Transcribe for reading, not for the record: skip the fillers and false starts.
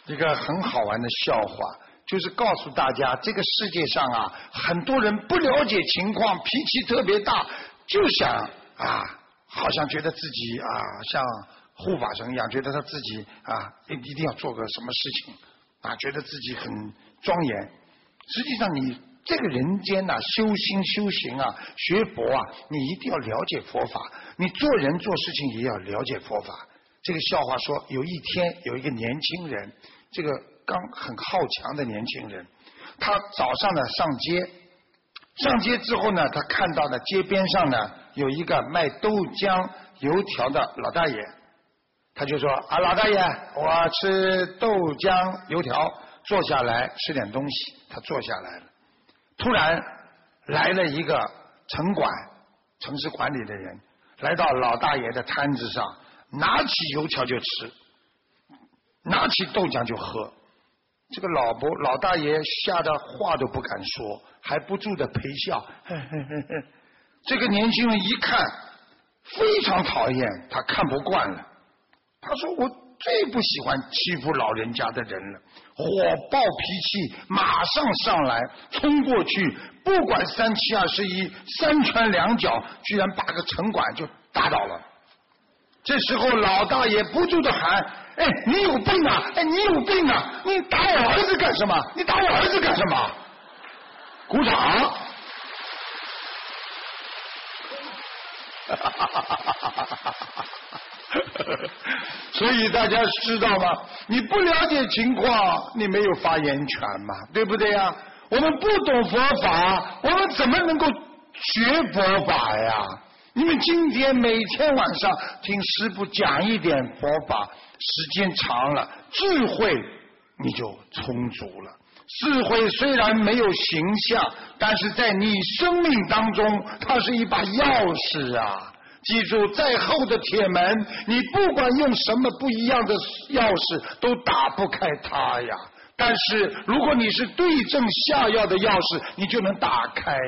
一个很好玩的笑话，就是告诉大家，这个世界上啊，很多人不了解情况，脾气特别大，就想啊，好像觉得自己啊，像护法神一样，觉得他自己啊，一定要做个什么事情啊，觉得自己很庄严。实际上，你这个人间呐、修心修行啊，学佛啊，你一定要了解佛法，你做人做事情也要了解佛法。这个笑话说，有一天有一个年轻人，这个刚很好强的年轻人，他早上呢上街之后呢，他看到了街边上呢有一个卖豆浆油条的老大爷，他就说啊，老大爷，我吃豆浆油条，坐下来吃点东西。他坐下来了，突然来了一个城市管理的人，来到老大爷的摊子上，拿起油条就吃，拿起豆浆就喝。这个老大爷吓得话都不敢说，还不住的陪笑。呵呵呵呵。这个年轻人一看非常讨厌，他看不惯了。他说：“我最不喜欢欺负老人家的人了。”火爆脾气，马上上来，冲过去，不管3七21，三拳两脚，居然把个城管就打倒了。这时候老大爷不住的喊：“哎，你有病啊！哎，你有病啊！你打我儿子干什么？你打我儿子干什么？”鼓掌。所以大家知道吗？你不了解情况，你没有发言权嘛，对不对呀？我们不懂佛法，我们怎么能够学佛法呀？你们今天每天晚上听师父讲一点佛法，时间长了，智慧你就充足了。智慧虽然没有形象，但是在你生命当中，它是一把钥匙啊！记住，再厚的铁门，你不管用什么不一样的钥匙，都打不开它呀。但是如果你是对症下药的钥匙，你就能打开。